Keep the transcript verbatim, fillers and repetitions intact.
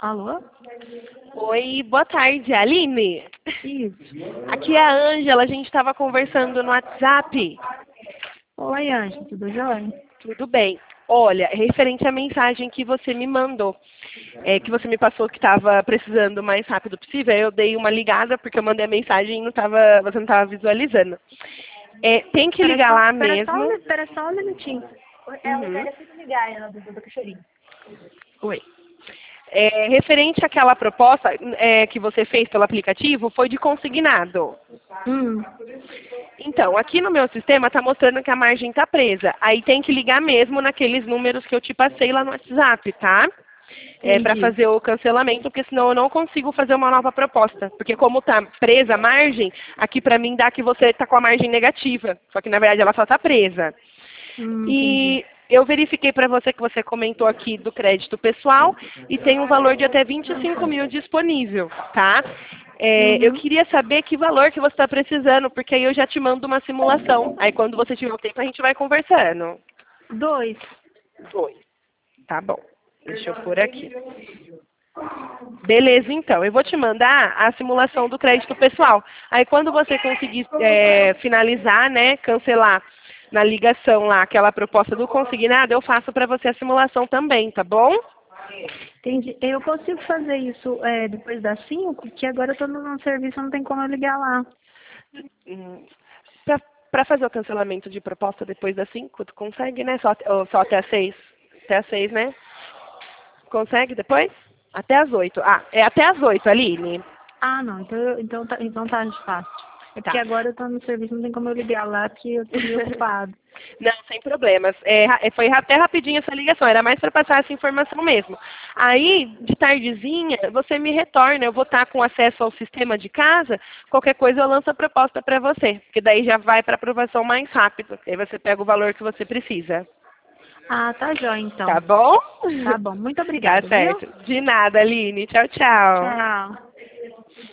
Alô? Oi, boa tarde, Aline. Isso. Aqui é a Ângela, a gente estava conversando no WhatsApp. Oi, Ângela, tudo jóia? Tudo bem. Olha, referente à mensagem que você me mandou, é, que você me passou que estava precisando o mais rápido possível, eu dei uma ligada porque eu mandei a mensagem e não tava, você não estava visualizando. É, tem que Espera ligar só, lá espera só, mesmo. um- espera só um minutinho. Ela Uhum. quer me ligar, ela do do caixeirinho. Oi. É, referente àquela proposta é, que você fez pelo aplicativo, foi de consignado. Hum. Então, aqui no meu sistema está mostrando que a margem está presa. Aí tem que ligar mesmo naqueles números que eu te passei lá no WhatsApp, tá? É, para Entendi. fazer o cancelamento, porque senão eu não consigo fazer uma nova proposta. Porque como está presa a margem, aqui para mim dá que você está com a margem negativa. Só que na verdade ela só está presa. Hum, entendi. E eu verifiquei para você que você comentou aqui do crédito pessoal e tem um valor de até vinte e cinco mil disponível, tá? É, eu Uhum. queria saber que valor que você está precisando, porque aí eu já te mando uma simulação. Aí quando você tiver o tempo a gente vai conversando. Dois. Dois. Tá bom. Deixa eu pôr aqui. Beleza, então. Eu vou te mandar a simulação do crédito pessoal. Aí quando você conseguir é, finalizar, né, cancelar na ligação lá aquela proposta do consignado, eu faço para você a simulação também, tá bom? Entendi. Eu consigo fazer isso é, depois das cinco, porque agora eu tô num serviço, não tem como eu ligar lá. Hum, Para fazer o cancelamento de proposta depois das cinco, tu consegue, né? Só, até- ou só até as seis. Até as seis, né? Consegue depois? Até as oito. Ah, é até as oito, Aline. Ah, não. Então, eu- então, tá, então tá fácil. É porque Tá. agora eu tô no serviço, não tem como eu ligar lá, porque eu tô meio ocupado. Não, sem problemas. É, ra- é, foi ra- até rapidinho essa ligação, era mais para passar essa informação mesmo. Aí, de tardezinha, você me retorna, eu vou estar com acesso ao sistema de casa, qualquer coisa eu lanço a proposta para você, porque daí já vai para aprovação mais rápido, aí você pega o valor que você precisa. Ah, tá jóia, Tá então. bom? Tá bom. Muito Tá obrigada, viu? certo. De nada, Aline. Tchau, tchau. Tchau.